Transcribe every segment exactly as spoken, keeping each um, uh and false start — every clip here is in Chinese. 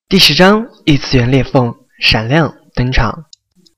第十章异次元裂缝闪亮登场。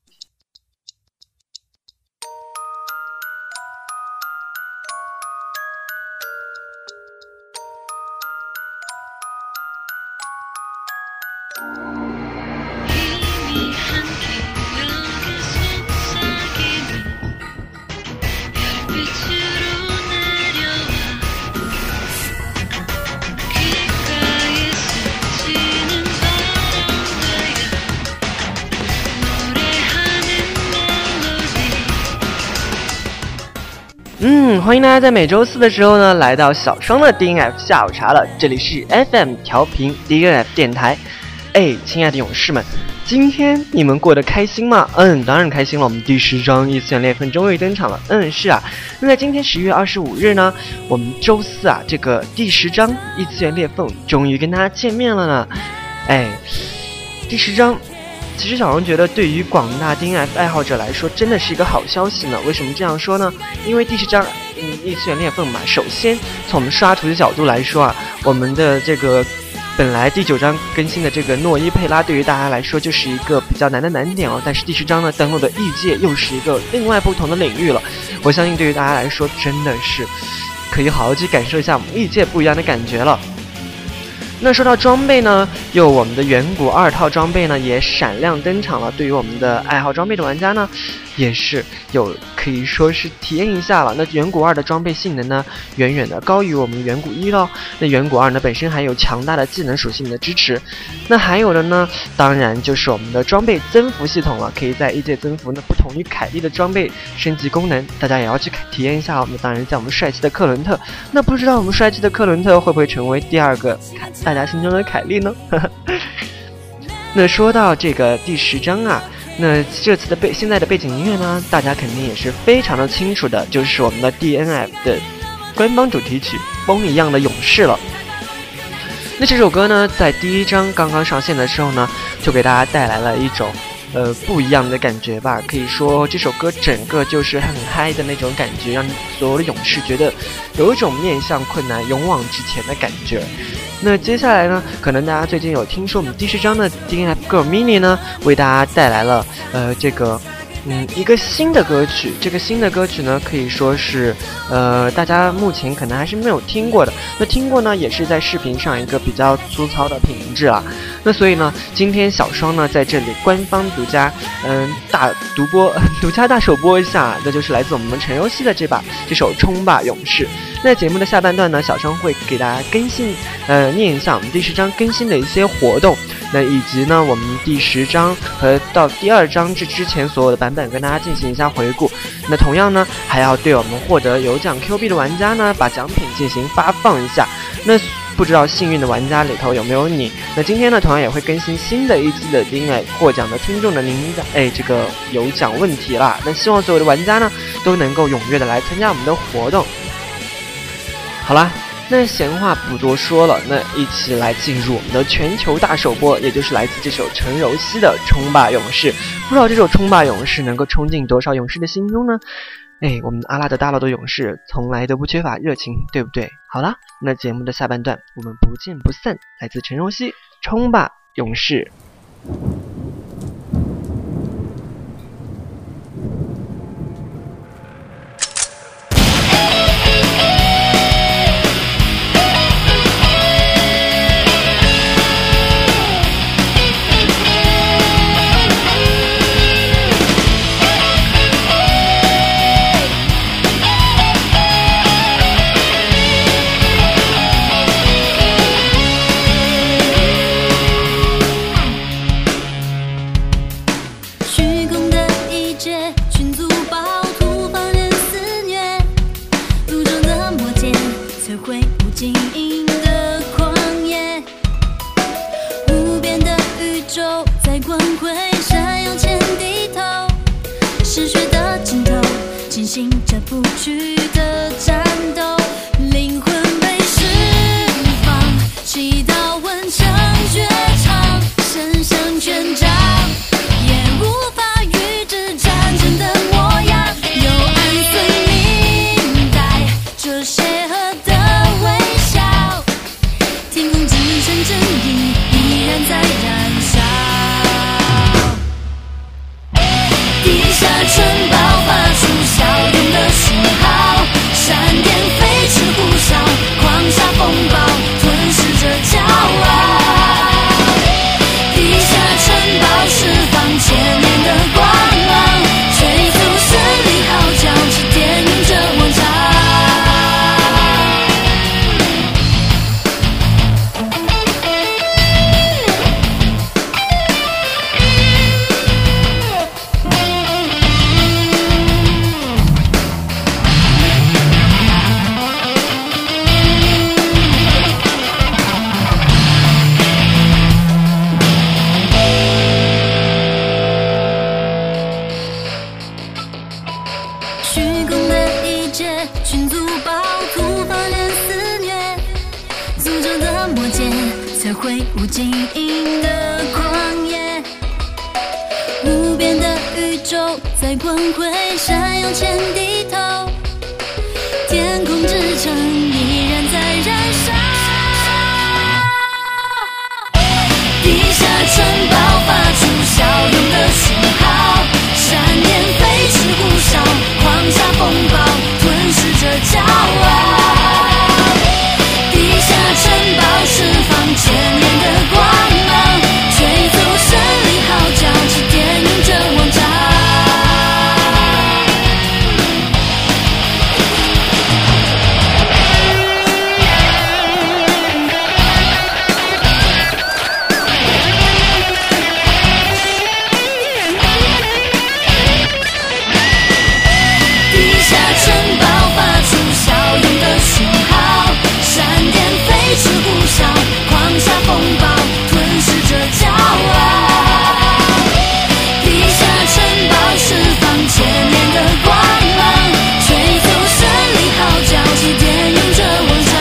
嗯，欢迎大家在每周四的时候呢，来到小双的 D N F 下午茶了。这里是 F M 调频 D N F 电台。哎，亲爱的勇士们，今天你们过得开心吗？嗯，当然开心了。我们第十章异次元裂缝终于登场了。嗯，是啊。那在今天十月二十五日呢，我们周四啊，这个第十章异次元裂缝终于跟大家见面了呢。哎，第十章。其实小荣觉得对于广大 D N F 爱好者来说真的是一个好消息呢。为什么这样说呢？因为第十章嗯异次元裂缝嘛，首先从我们刷图的角度来说啊，我们的这个本来第九章更新的这个诺伊佩拉对于大家来说就是一个比较难的难点哦，但是第十章呢登陆的异界又是一个另外不同的领域了。我相信对于大家来说真的是可以好好去感受一下我们异界不一样的感觉了。那说到装备呢，有我们的远古二套装备呢也闪亮登场了。对于我们的爱好装备的玩家呢，也是有可以说是体验一下了。那远古二的装备性能呢，远远的高于我们远古一了。那远古二呢本身还有强大的技能属性的支持。那还有的呢，当然就是我们的装备增幅系统了，可以在异界增幅呢不同于凯莉的装备升级功能，大家也要去体验一下。我们当然在我们帅气的克伦特，那不知道我们帅气的克伦特会不会成为第二个大家心中的凯莉呢？那说到这个第十章啊，那这次的背现在的背景音乐呢，大家肯定也是非常的清楚的，就是我们的 D N F 的官方主题曲《风一样的勇士》了。那这首歌呢，在第一章刚刚上线的时候呢，就给大家带来了一种呃不一样的感觉吧。可以说这首歌整个就是很嗨的那种感觉，让所有的勇士觉得有一种面向困难勇往直前的感觉。那接下来呢，可能大家最近有听说我们第十章的 D N F Girl Mini 呢，为大家带来了呃这个嗯一个新的歌曲。这个新的歌曲呢，可以说是呃大家目前可能还是没有听过的。那听过呢，也是在视频上一个比较粗糙的品质啊。那所以呢，今天小双呢在这里官方独家嗯大独播独家大首播一下，那就是来自我们陈柔希的这把这首冲吧勇士。那节目的下半段呢，小双会给大家更新呃念一下我们第十章更新的一些活动，那以及呢我们第十章和到第二章这之前所有的版本跟大家进行一下回顾。那同样呢还要对我们获得有奖 Q 币的玩家呢把奖品进行发放一下。那不知道幸运的玩家里头有没有你？那今天呢同样也会更新新的一期的另外获奖的听众的名单，哎这个有奖问题啦。那希望所有的玩家呢都能够踊跃的来参加我们的活动。好啦，那闲话不多说了，那一起来进入我们的全球大首播，也就是来自这首陈柔希的《冲吧勇士》。不知道这首《冲吧勇士》能够冲进多少勇士的心中呢？哎，我们阿拉德大佬的勇士从来都不缺乏热情，对不对？好啦，那节目的下半段我们不见不散，来自陈柔希《冲吧勇士》。 天空之城正义依然在。 晶莹的旷野，无边的宇宙在光辉闪耀前低头，天空之城依然在燃烧，地下城爆发出骁勇的讯号，闪电飞驰呼啸，狂沙风暴吞噬着骄傲，地下城堡释放千年的光芒，吹奏胜利号角，祭奠永争王朝。地下城爆发出骁勇的讯号，闪电飞驰呼啸，狂沙风暴吞噬着骄傲，地下城堡释放千年的光芒，吹奏胜利号角，祭奠永者王朝。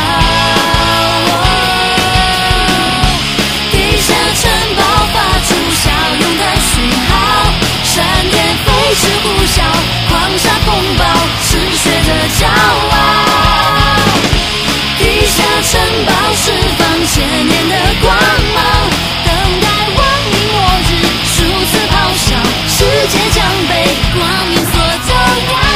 地下城爆发出骁勇的讯号，闪电飞驰呼啸，狂沙风暴嗜血的骄傲，地下城堡释放千年的光芒，等待亡灵末日，数次咆哮，世界将被光明所动摇。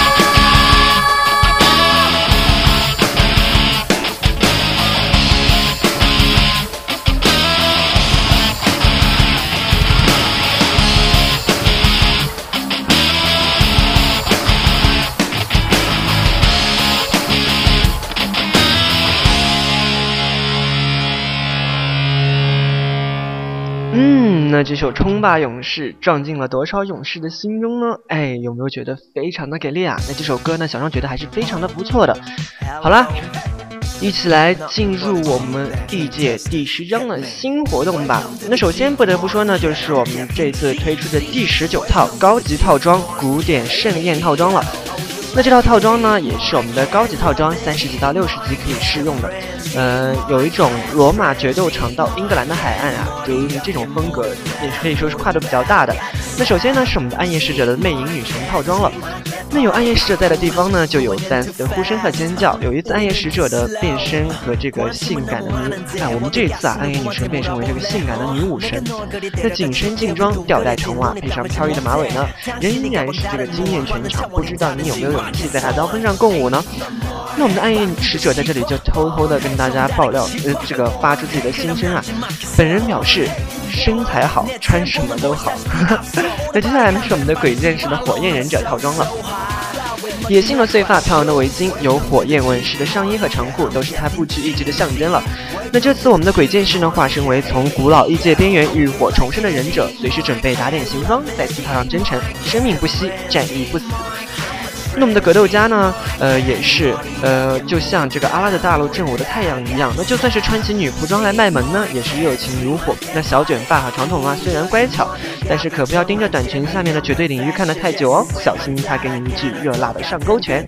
嗯，那这首《冲吧勇士》撞进了多少勇士的心中呢？哎，有没有觉得非常的给力啊？那这首歌呢，小张觉得还是非常的不错的。好啦，一起来进入我们第一届第十章的新活动吧。那首先不得不说呢，就是我们这次推出的第十九套高级套装古典盛宴套装了。那这套套装呢，也是我们的高级套装，三十级到六十级可以试用的。呃，有一种罗马决斗场到英格兰的海岸啊，就是这种风格，也可以说是跨度比较大的。那首先呢，是我们的暗夜使者的魅影女神套装了。那有暗夜使者在的地方呢，就有三次的呼声和尖叫。有一次暗夜使者的变身和这个性感的女，啊，我们这一次啊，暗夜女神变身为这个性感的女武神。那紧身劲装，吊带长袜，配上飘逸的马尾呢，仍然是这个惊艳全场。不知道你有没有勇气在她刀锋上共舞呢？那我们的暗夜使者在这里就偷偷的跟大家爆料，呃，这个发出自己的心声啊。本人表示，身材好，穿什么都好。那接下来呢，是我们的鬼剑士的火焰忍者套装了。野性的碎发，飘扬的围巾，有火焰纹饰的上衣和长裤，都是他不拘一格的象征了。那这次我们的鬼剑士呢，化身为从古老异界边缘浴火重生的忍者，随时准备打点行装，再次踏上征程，生命不息，战役不死。那我们的格斗家呢，呃，也是，呃，就像这个阿拉的大陆正午的太阳一样，那就算是穿起女仆装来卖萌呢，也是热情如火。那小卷发和长筒袜虽然乖巧，但是可不要盯着短裙下面的绝对领域看得太久哦，小心他给你一记热辣的上勾拳。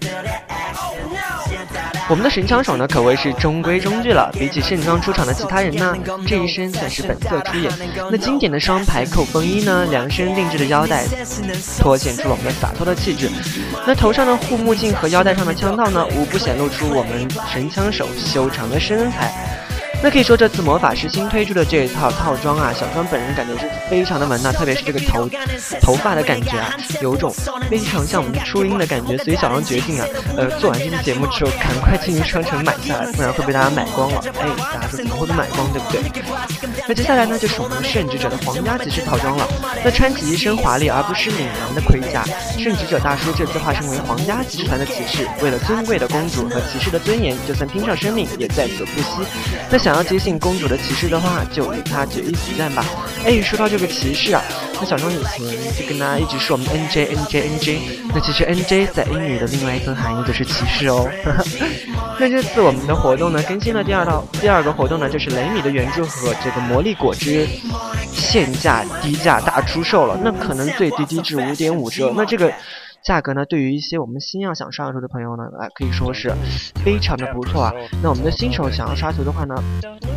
我们的神枪手呢，可谓是中规中矩了。比起盛装出场的其他人呢，这一身算是本色出演。那经典的双排扣风衣呢，量身定制的腰带，凸显出了我们的洒脱的气质。那头上的护目镜和腰带上的枪套呢，无不显露出我们神枪手修长的身材。那可以说这次魔法师新推出的这一套套装啊，小庄本人感觉是非常的萌呐、啊，特别是这个头头发的感觉啊，有一种非常像我们初音的感觉，所以小庄决定啊，呃，做完这期节目之后，赶快进入商城买下来，不然会被大家买光了。哎，大家说怎么会被买光，对不对？那接下来呢，就是我们圣职者的皇家骑士套装了。那穿起一身华丽而不失凛然的盔甲，圣职者大叔这次化身为皇家骑士团的骑士，为了尊贵的公主和骑士的尊严，就算拼上生命也在所不惜。那想要接近公主的骑士的话，就与他决一死战吧。哎，说到这个骑士啊，那小庄以前就跟大家一直说我们 N J N J N J， 那其实 N J 在英语的另外一层含义就是骑士哦。那这次我们的活动呢，更新了第二道第二个活动呢，就是雷米的原著和这个魔力果汁现价低价大出售了，那可能最低低至 五点五 折。那这个价格呢，对于一些我们新要想上手的朋友呢，啊，可以说是非常的不错啊。那我们的新手想要刷图的话呢，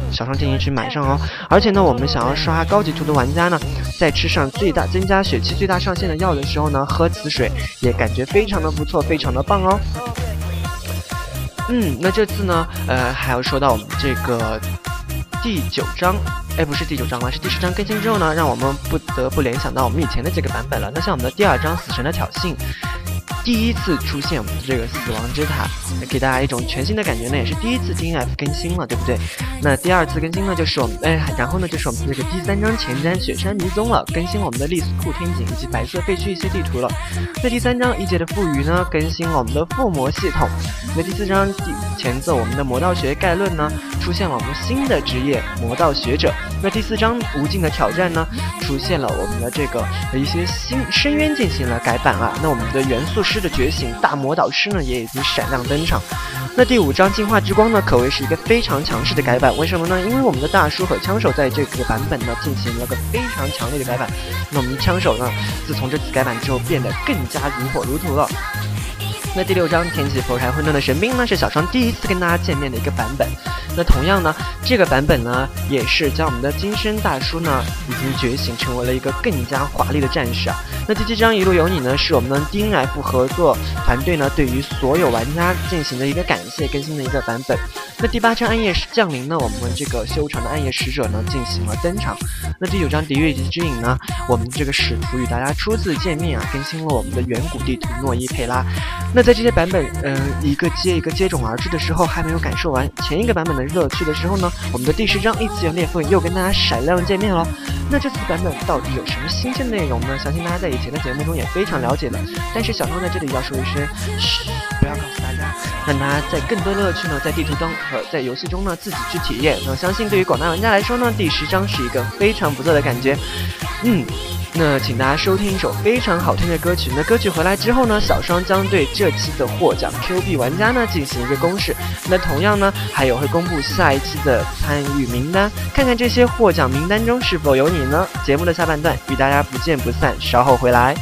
小双建议去买上哦。而且呢，我们想要刷高级图的玩家呢，在吃上最大增加血气最大上限的药的时候呢，喝此水也感觉非常的不错，非常的棒哦。嗯，那这次呢，呃，还要说到我们这个第九章，哎，不是第九章了，是第十章更新之后呢，让我们不得不联想到我们以前的这个版本了。那像我们的第二章死神的挑衅，第一次出现我们的这个死亡之塔，给大家一种全新的感觉呢，也是第一次 D N F 更新了，对不对？那第二次更新呢，就是我们哎，然后呢，就是我们这个第三章前瞻雪山迷踪了，更新了我们的丽斯库天井以及白色废墟一些地图了。那第三章一阶的赋予呢，更新了我们的附魔系统。那第四章第前奏我们的魔道学概论呢，出现了我们新的职业魔道学者。那第四章无尽的挑战呢，出现了我们的这个一些新深渊进行了改版啊。那我们的元素师的觉醒大魔导师呢，也已经闪亮登场。那第五章进化之光呢，可谓是一个非常强势的改版。为什么呢？因为我们的大叔和枪手在这个版本呢进行了个非常强烈的改版。那我们枪手呢，自从这次改版之后变得更加如火如荼了。那第六章天启佛柴混沌的神兵呢，是小双第一次跟大家见面的一个版本。那同样呢，这个版本呢，也是将我们的金身大叔呢，已经觉醒成为了一个更加华丽的战士啊。那第七章一路有你呢，是我们的 D N F 合作团队呢，对于所有玩家进行的一个感谢更新的一个版本。那第八章暗夜降临呢，我们这个修长的暗夜使者呢进行了登场。那第九章敌月之影呢，我们这个使徒与大家初次见面啊，更新了我们的远古地图诺伊佩拉。那在这些版本，嗯、呃，一个接一个接踵而至的时候，还没有感受完前一个版本的乐趣的时候呢，我们的第十章异次元裂缝又跟大家闪亮见面了。那这次版本到底有什么新鲜内容呢？相信大家在以前的节目中也非常了解了。但是小双在这里要说一声，嘘，不要告诉大家，让大家在更多乐趣呢，在地图中和在游戏中呢自己去体验。那相信对于广大玩家来说呢，第十章是一个非常不错的感觉。嗯。那请大家收听一首非常好听的歌曲。那歌曲回来之后呢，小双将对这期的获奖 Q 币玩家呢进行一个公示。那同样呢，还有会公布下一期的参与名单，看看这些获奖名单中是否有你呢？节目的下半段与大家不见不散，稍后回来。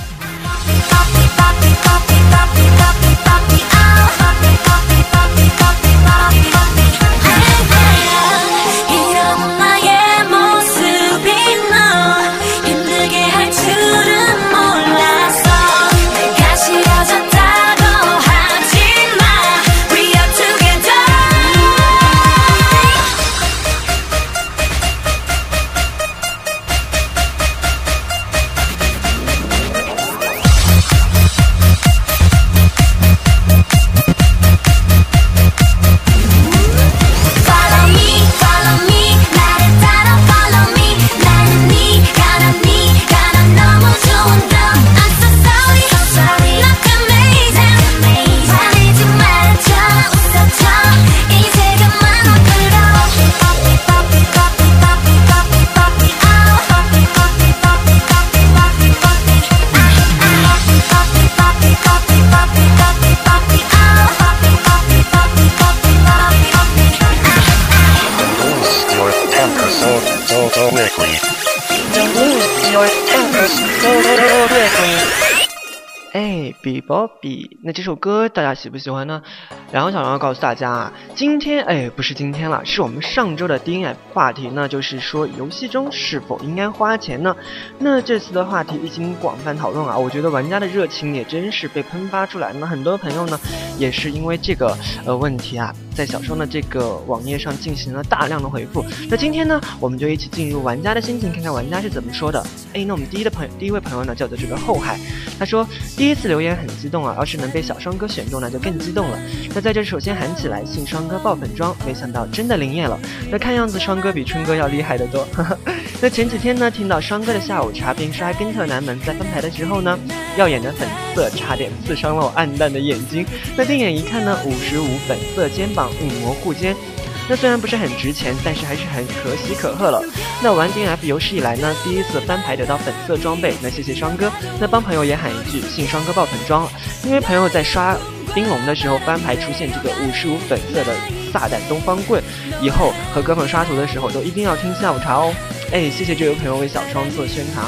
哎，比波比，那这首歌大家喜不喜欢呢？然后小杨要告诉大家啊，今天哎不是今天了，是我们上周的 D N F 话题呢，就是说游戏中是否应该花钱呢？那这次的话题一经广泛讨论啊，我觉得玩家的热情也真是被喷发出来。那很多朋友呢，也是因为这个呃问题啊，在小双的这个网页上进行了大量的回复。那今天呢，我们就一起进入玩家的心情，看看玩家是怎么说的。哎，那我们第一的朋友，第一位朋友呢，叫做这个后海，他说第一次留言很激动啊，要是能被小双哥选中呢，就更激动了。那在这首先喊起来，信双哥爆粉装，没想到真的灵验了。那看样子双哥比春哥要厉害得多。那前几天呢，听到双哥的下午茶边刷根特南门在翻牌的时候呢，耀眼的粉色差点刺伤了我暗淡的眼睛。那定眼一看呢，五十五粉色肩膀硬模护肩。那虽然不是很值钱，但是还是很可喜可贺了。那玩 D N F 有史以来呢，第一次翻牌得到粉色装备，那谢谢双哥。那帮朋友也喊一句，信双哥爆粉装了，因为朋友在刷冰龙的时候翻牌出现这个五十五粉色的撒旦东方棍，以后和哥们刷图的时候都一定要听下午茶哦。哎，谢谢这位朋友为小双做宣传啊。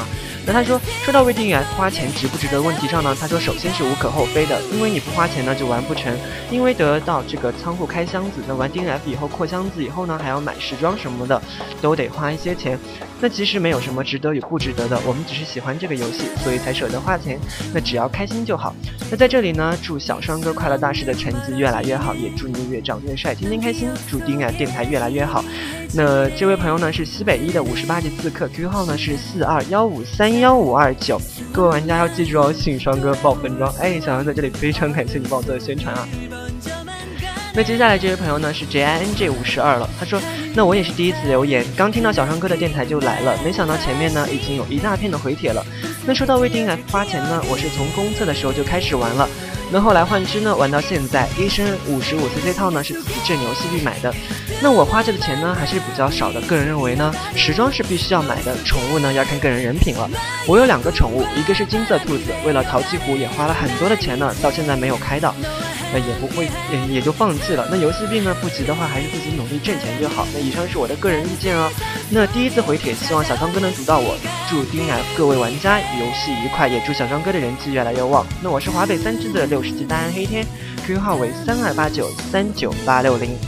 那他说，说到为 D N F 花钱值不值得问题上呢，他说首先是无可厚非的，因为你不花钱呢就玩不成，因为得到这个仓库开箱子，那玩 D N F 以后扩箱子以后呢，还要买时装什么的，都得花一些钱。那其实没有什么值得与不值得的，我们只是喜欢这个游戏，所以才舍得花钱。那只要开心就好。那在这里呢，祝小双哥快乐大师的成绩越来越好，也祝你越长越帅，天天开心。祝 D N F 电台越来越好。那这位朋友呢是西北一的五十八级刺客 ，Q Q 号呢是四二幺五三幺五二九。各位玩家要记住哦，信双哥爆分装。哎，小杨在这里非常感谢你帮我做的宣传啊。那接下来这位朋友呢是 J I N J 五十二了，他说，那我也是第一次留言，刚听到小双哥的电台就来了，没想到前面呢已经有一大片的回帖了。那说到为 D N F 花钱呢，我是从公测的时候就开始玩了，那后来换支呢玩到现在，医生五十五 C C 套呢是自己挣游戏币买的。那我花这的钱呢还是比较少的，个人认为呢，时装是必须要买的，宠物呢要看个人人品了。我有两个宠物，一个是金色兔子，为了淘气壶也花了很多的钱呢，到现在没有开到。那也不会，也也就放弃了。那游戏币呢不急的话，还是自己努力挣钱就好。那以上是我的个人意见哦。那第一次回帖，希望小双哥能读到我。祝 D N F 各位玩家游戏愉快，也祝小双哥的人气越来越旺。那我是华北三支的六十级大安黑天 ，Q Q 号为三二八九三九八六零。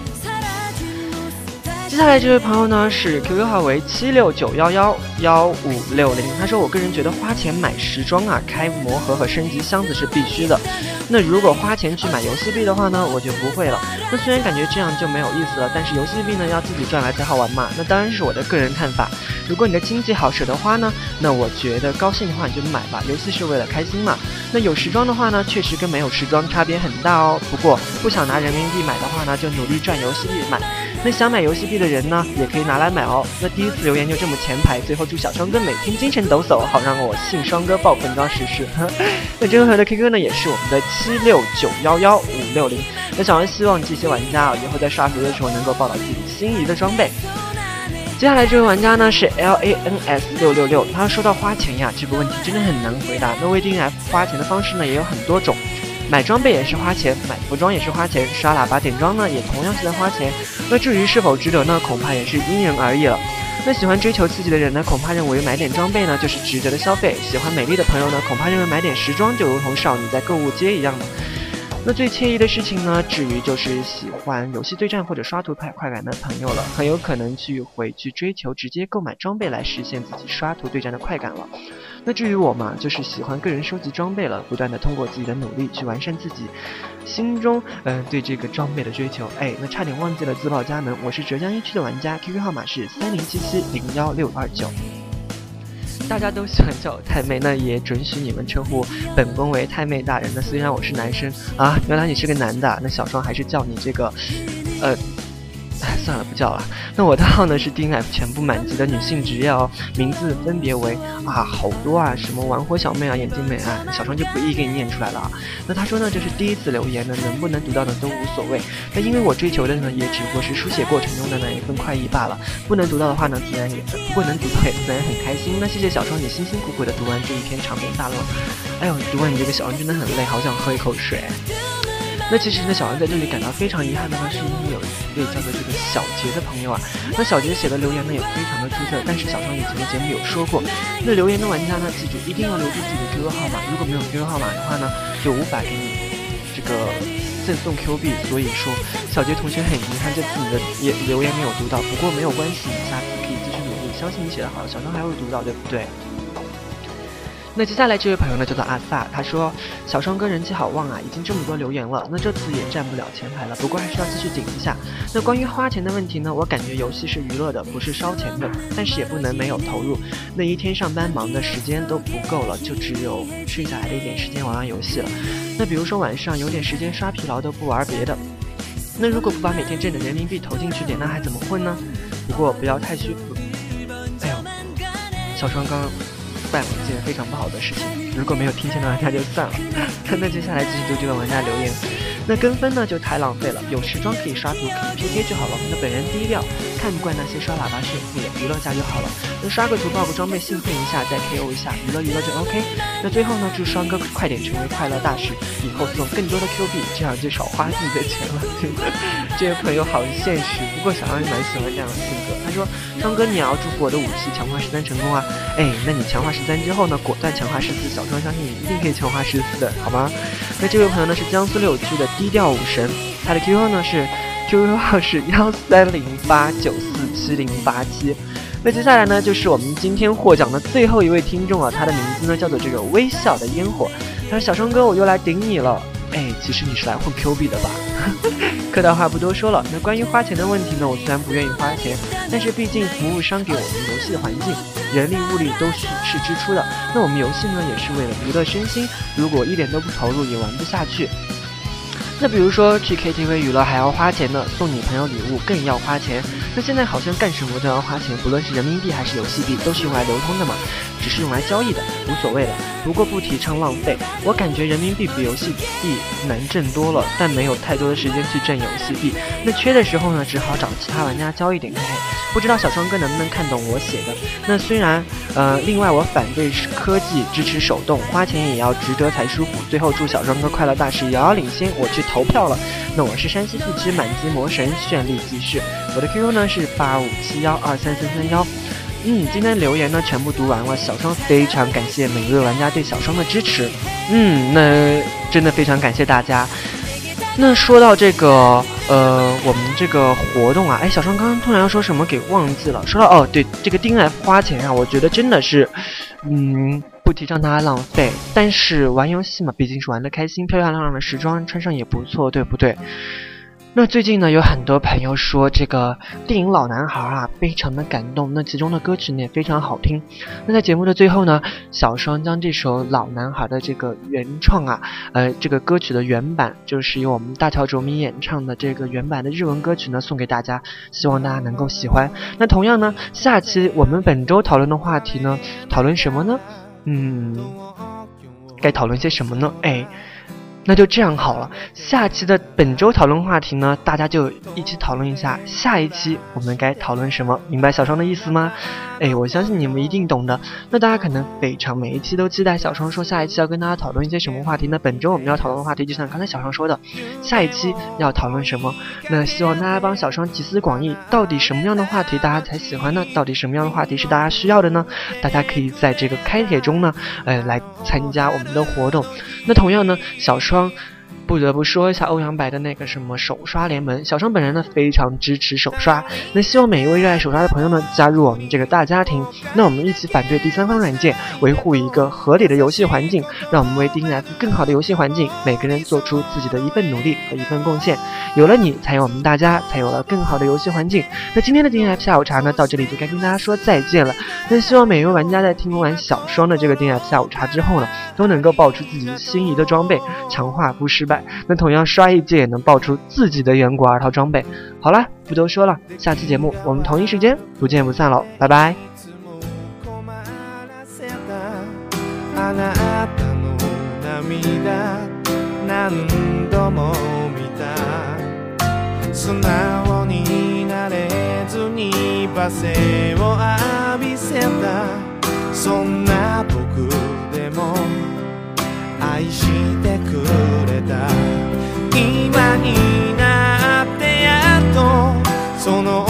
接下来这位朋友呢是 Q Q 号为七六九幺幺幺五六零，他说我个人觉得花钱买时装啊，开魔盒和升级箱子是必须的。那如果花钱去买游戏币的话呢，我就不会了。那虽然感觉这样就没有意思了，但是游戏币呢要自己赚来才好玩嘛。那当然是我的个人看法。如果你的经济好舍得花呢，那我觉得高兴的话你就买吧，游戏是为了开心嘛。那有时装的话呢，确实跟没有时装差别很大哦。不过不想拿人民币买的话呢，就努力赚游戏币买。那想买游戏币的人呢，也可以拿来买哦。那第一次留言就这么前排，最后祝小双哥每天精神抖擞，好让我信双哥爆粉装实施。那这回的 Q Q 呢，也是我们的七六九幺幺五六零。那小王希望这些玩家啊，以后在刷图的时候能够报道自己心仪的装备。接下来这位玩家呢是 L A N S 六六六，他说到花钱呀，这个问题真的很难回答。那为 D N F 花钱的方式呢也有很多种。买装备也是花钱，买服装也是花钱，刷喇叭点装呢也同样是在花钱。那至于是否值得呢，恐怕也是因人而异了。那喜欢追求刺激的人呢，恐怕认为买点装备呢就是值得的消费；喜欢美丽的朋友呢，恐怕认为买点时装就如同少女在购物街一样的。那最惬意的事情呢，至于就是喜欢游戏对战或者刷图派快感的朋友了，很有可能去回去追求直接购买装备来实现自己刷图对战的快感了。那至于我嘛，就是喜欢个人收集装备了，不断的通过自己的努力去完善自己心中呃对这个装备的追求。哎，那差点忘记了自报家门，我是浙江一区的玩家 ，Q Q 号码是三零七七零幺六二九。大家都喜欢叫我太妹，那也准许你们称呼本宫为太妹大人。那虽然我是男生啊，原来你是个男的，那小双还是叫你这个呃算了不叫了。那我的号呢是 D N F 全部满级的女性职业哦，名字分别为啊好多啊，什么玩火小妹啊，眼睛美啊，小双就不一一给你念出来了啊。那他说呢这是第一次留言呢，能不能读到的都无所谓。那因为我追求的呢也只不过是书写过程中的那一份快意罢了，不能读到的话呢自然也不过能读到也自然很开心。那谢谢小双你辛辛苦苦的读完这一篇长篇大论。哎呦，读完你这个小双真的很累，好想喝一口水。那其实呢，小王在这里感到非常遗憾的呢，是因为有一位叫做这个小杰的朋友啊。那小杰写的留言呢也非常的出色，但是小双以前的节目有说过，那留言的玩家呢，记住一定要留住自己的 Q Q 号码，如果没有 Q Q 号码的话呢，就无法给你这个赠送 Q 币。所以说，小杰同学很遗憾这次你的也留言没有读到，不过没有关系，你下次可以继续努力，相信你写的好，小双还会读到，对不对？那接下来这位朋友呢叫做阿萨，他说小双哥人气好旺啊，已经这么多留言了，那这次也占不了前排了，不过还是要继续顶一下。那关于花钱的问题呢，我感觉游戏是娱乐的，不是烧钱的，但是也不能没有投入。那一天上班忙的时间都不够了，就只有剩下来的一点时间玩玩游戏了。那比如说晚上有点时间刷疲劳都不玩别的，那如果不把每天挣的人民币投进去点，那还怎么混呢？不过不要太虚浮。哎呦，小双刚办了一件非常不好的事情，如果没有听见的玩家就算了。那接下来继续读这个玩家留言。那跟分呢就太浪费了，有时装可以刷图可以 P K 就好了。那本人低调，看不惯那些刷喇叭炫富的，娱乐下就好了。那刷个图报个装备兴奋一下，再 K O 一下，娱乐娱乐就 OK。那最后呢，祝双哥快点成为快乐大使，以后送更多的 Q 币，这样就少花自己的钱了。这位朋友好现实，不过小杨也蛮喜欢这样的性格。他说说双哥你要祝福我的武器强化十三成功啊，哎，那你强化十三之后呢，果断强化十四，小双相信你一定可以强化十四的，好吗？那这位朋友呢是江苏六区的低调武神，他的 Q Q 呢是 Q Q 号是幺三零八九四七零八七。那接下来呢就是我们今天获奖的最后一位听众啊，他的名字呢叫做这个微笑的烟火，他说小双哥我又来顶你了，哎，其实你是来混 Q 币的吧？客套话不多说了，那关于花钱的问题呢，我虽然不愿意花钱，但是毕竟服务商给我们游戏的环境，人力物力都是是支出的，那我们游戏呢也是为了娱乐身心，如果一点都不投入也玩不下去。那比如说去 K T V 娱乐还要花钱呢，送女朋友礼物更要花钱，那现在好像干什么都要花钱，不论是人民币还是游戏币都是用来流通的嘛，只是用来交易的，无所谓了。不过不提倡浪费，我感觉人民币比游戏币难挣多了，但没有太多的时间去挣游戏币，那缺的时候呢只好找其他玩家交一点。嘿嘿，不知道小双哥能不能看懂我写的。那虽然呃，另外我反对科技，支持手动，花钱也要值得才舒服。最后祝小双哥快乐大事遥遥领先，我去投票了。那我是山西地区满级魔神绚丽记事，我的 Q Q 呢是八五七幺二三三三幺。嗯，今天留言呢全部读完了，小双非常感谢每一位玩家对小双的支持。嗯，那真的非常感谢大家。那说到这个呃，我们这个活动啊，哎，小双刚刚突然要说什么给忘记了。说到哦，对，这个 D N F 花钱啊，我觉得真的是，嗯，不提倡大家浪费，但是玩游戏嘛，毕竟是玩得开心，漂漂亮亮的时装穿上也不错，对不对？那最近呢，有很多朋友说这个电影《老男孩》啊，非常的感动。那其中的歌曲呢也非常好听。那在节目的最后呢，小双将这首《老男孩》的这个原创啊，呃，这个歌曲的原版，就是由我们大乔卓米演唱的这个原版的日文歌曲呢，送给大家，希望大家能够喜欢。那同样呢，下期我们本周讨论的话题呢，讨论什么呢？嗯，该讨论些什么呢？哎。那就这样好了，下期的本周讨论话题呢，大家就一起讨论一下下一期我们该讨论什么，明白小双的意思吗？哎，我相信你们一定懂的。那大家可能非常每一期都期待小双说下一期要跟大家讨论一些什么话题。那本周我们要讨论的话题就像刚才小双说的，下一期要讨论什么，那希望大家帮小双集思广益，到底什么样的话题大家才喜欢呢？到底什么样的话题是大家需要的呢？大家可以在这个开帖中呢呃，来参加我们的活动。那同样呢，小双不得不说一下欧阳白的那个什么手刷联盟，小双本人呢非常支持手刷，那希望每一位热爱手刷的朋友呢加入我们这个大家庭，那我们一起反对第三方软件，维护一个合理的游戏环境，让我们为 D N F 更好的游戏环境，每个人做出自己的一份努力和一份贡献，有了你才有我们大家，才有了更好的游戏环境。那今天的 D N F 下午茶呢到这里就该跟大家说再见了，那希望每一位玩家在听完小双的这个 D N F 下午茶之后呢，都能够爆出自己心仪的装备，强化不失败，那同样刷一届也能爆出自己的远古二套装备。好了，不多说了，下期节目我们同一时间不见不散喽，拜拜。 素直になれずに罵声を浴びせたそんな僕でも愛してくれた今になってやっとその